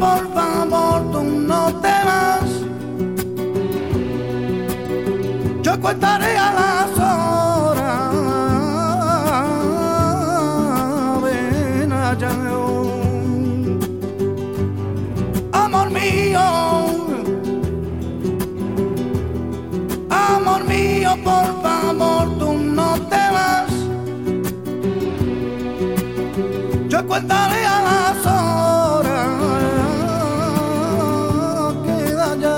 por favor, tú no te vas. Yo contaré a las horas. Ven allá, amor mío, amor mío, por favor, tú no te vas. Yo contaré a las horas. Queda ya.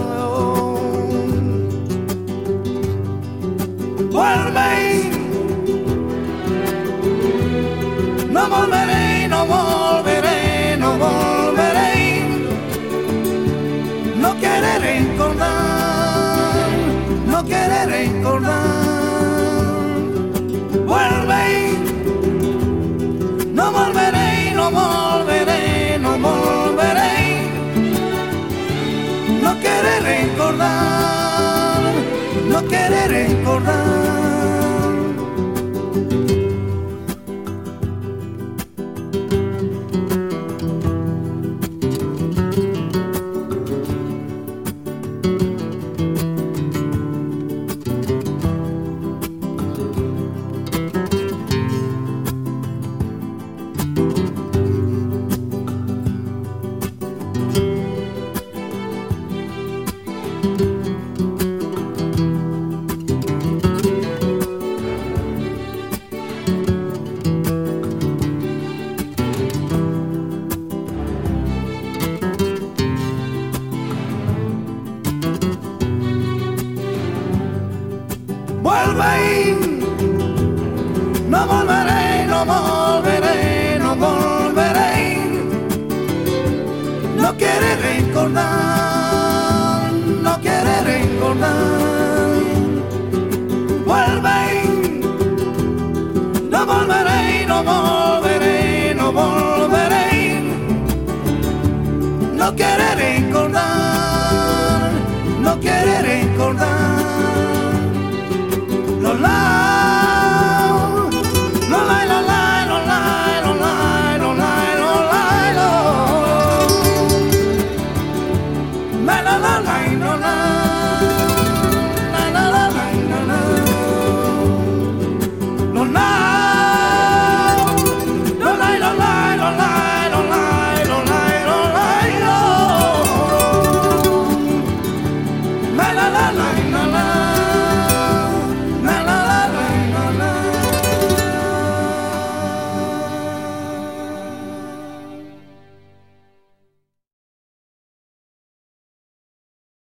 Vuelve, no volveré, no volveré, no volveré. No quiere recordar, no quiere recordar. Vuelve, no volveré, no volveré, no volveré. No quiere recordar, no quiere recordar. Vuelve, no volveré, no volveré, no volveré. No quiere recordar, no quiere recordar. Vuelve, no volveré, no volveré, no volveré. No quiere recordar, no quiere recordar. Los labios